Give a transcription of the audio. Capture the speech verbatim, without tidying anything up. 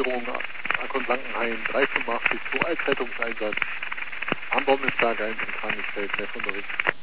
Führung Ackern Blankenhain dreihundertfünfundachtzig zu Altrettungseinsatz am Bombenberg eins in Krankenfeld, Messunterricht.